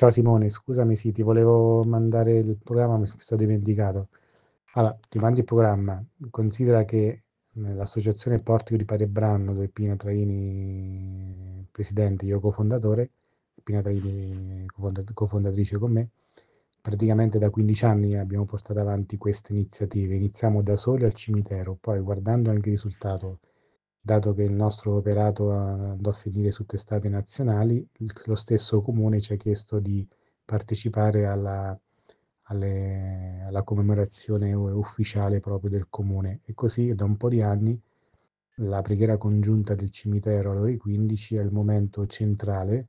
Ciao Simone, scusami, sì, ti volevo mandare il programma, mi sono dimenticato. Allora, ti mando il programma. Considera che l'associazione Portico di Parebrano, dove Pina Traini, presidente, io cofondatore, Pina Traini cofondatrice con me, praticamente da 15 anni abbiamo portato avanti queste iniziative. Iniziamo da soli al cimitero, poi guardando anche il risultato, dato che il nostro operato andò a finire su testate nazionali, lo stesso comune ci ha chiesto di partecipare alla commemorazione ufficiale proprio del comune e così da un po' di anni la preghiera congiunta del cimitero alle ore 15 è il momento centrale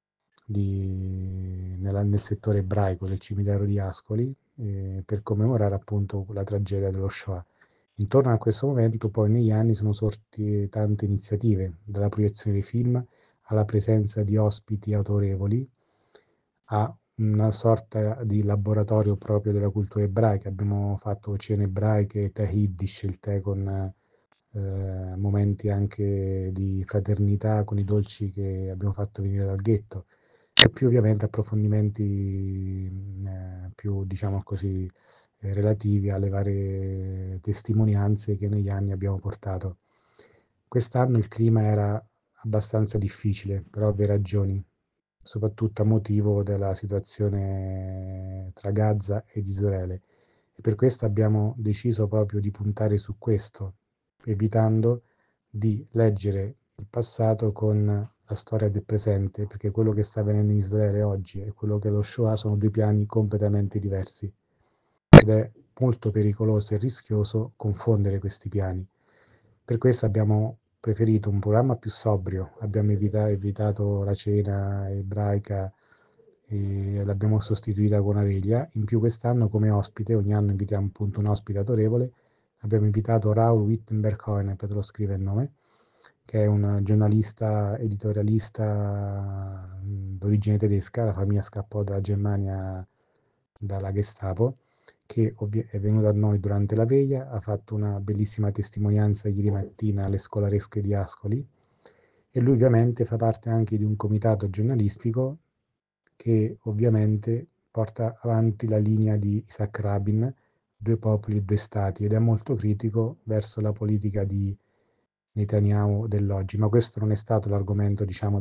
nel settore ebraico del cimitero di Ascoli per commemorare appunto la tragedia dello Shoah. Intorno a questo momento poi negli anni sono sorte tante iniziative, dalla proiezione di film alla presenza di ospiti autorevoli, a una sorta di laboratorio proprio della cultura ebraica. Abbiamo fatto cene ebraiche, tè yiddish, il tè con momenti anche di fraternità con i dolci che abbiamo fatto venire dal ghetto e più ovviamente approfondimenti più, diciamo così, relativi alle varie testimonianze che negli anni abbiamo portato. Quest'anno il clima era abbastanza difficile per ovvie ragioni, soprattutto a motivo della situazione tra Gaza ed Israele. E per questo abbiamo deciso proprio di puntare su questo, evitando di leggere il passato con la storia del presente, perché quello che sta avvenendo in Israele oggi e quello che è lo Shoah sono due piani completamente diversi ed è molto pericoloso e rischioso confondere questi piani. Per questo abbiamo preferito un programma più sobrio, abbiamo evitato la cena ebraica e l'abbiamo sostituita con una veglia. In più quest'anno come ospite, ogni anno invitiamo appunto un ospite autorevole, abbiamo invitato Raoul Wittenberg-Hoene, poi te lo scrive il nome, che è un giornalista, editorialista d'origine tedesca, la famiglia scappò dalla Germania dalla Gestapo, che è venuto a noi durante la veglia, ha fatto una bellissima testimonianza ieri mattina alle scolaresche di Ascoli e lui ovviamente fa parte anche di un comitato giornalistico che ovviamente porta avanti la linea di Isaac Rabin, due popoli, due stati, ed è molto critico verso la politica di Netanyahu dell'oggi, ma questo non è stato l'argomento, diciamo,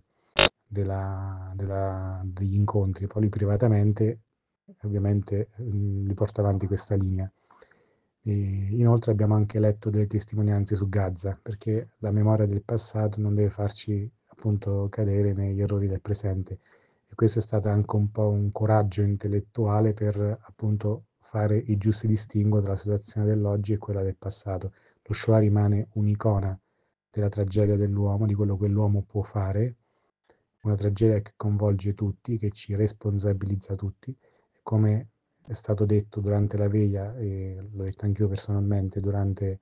degli incontri. Poi lui privatamente, ovviamente, li porta avanti questa linea. E inoltre abbiamo anche letto delle testimonianze su Gaza, perché la memoria del passato non deve farci appunto cadere negli errori del presente. E questo è stato anche un po' un coraggio intellettuale per appunto fare i giusti distinguo tra la situazione dell'oggi e quella del passato. Lo Shoah rimane un'icona della tragedia dell'uomo, di quello che l'uomo può fare, una tragedia che coinvolge tutti, che ci responsabilizza tutti, e come è stato detto durante la veglia, e l'ho detto anch'io personalmente, durante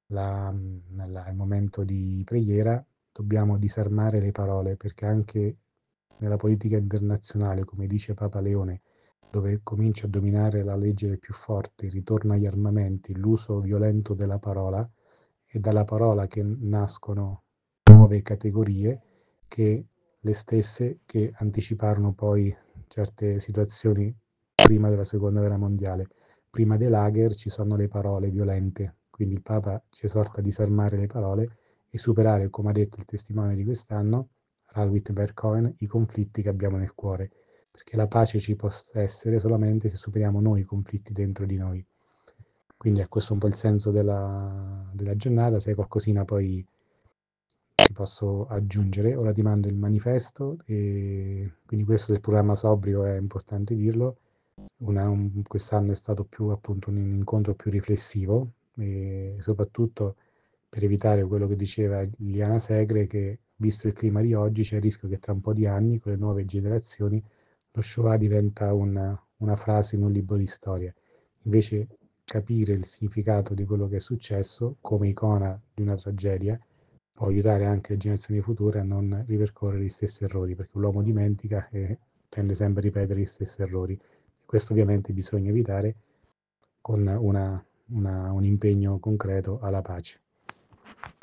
il momento di preghiera, dobbiamo disarmare le parole, perché anche nella politica internazionale, come dice Papa Leone, dove comincia a dominare la legge del più forte, il ritorno agli armamenti, l'uso violento della parola, è dalla parola che nascono nuove categorie che le stesse che anticiparono poi certe situazioni prima della seconda guerra mondiale. Prima dei lager ci sono le parole violente, quindi il Papa ci esorta a disarmare le parole e superare, come ha detto il testimone di quest'anno, Ralph Whittenberg Cohen, i conflitti che abbiamo nel cuore, perché la pace ci può essere solamente se superiamo noi i conflitti dentro di noi. Quindi questo è un po' il senso della giornata, se hai qualcosina poi ti posso aggiungere. Ora ti mando il manifesto e quindi questo del programma sobrio è importante dirlo. Quest'anno è stato più appunto un incontro più riflessivo e soprattutto per evitare quello che diceva Liliana Segre, che visto il clima di oggi c'è il rischio che tra un po' di anni, con le nuove generazioni, lo Shoah diventa una frase in un libro di storia. Invece capire il significato di quello che è successo come icona di una tragedia può aiutare anche le generazioni future a non ripercorrere gli stessi errori, perché l'uomo dimentica e tende sempre a ripetere gli stessi errori. Questo ovviamente bisogna evitare con un impegno concreto alla pace.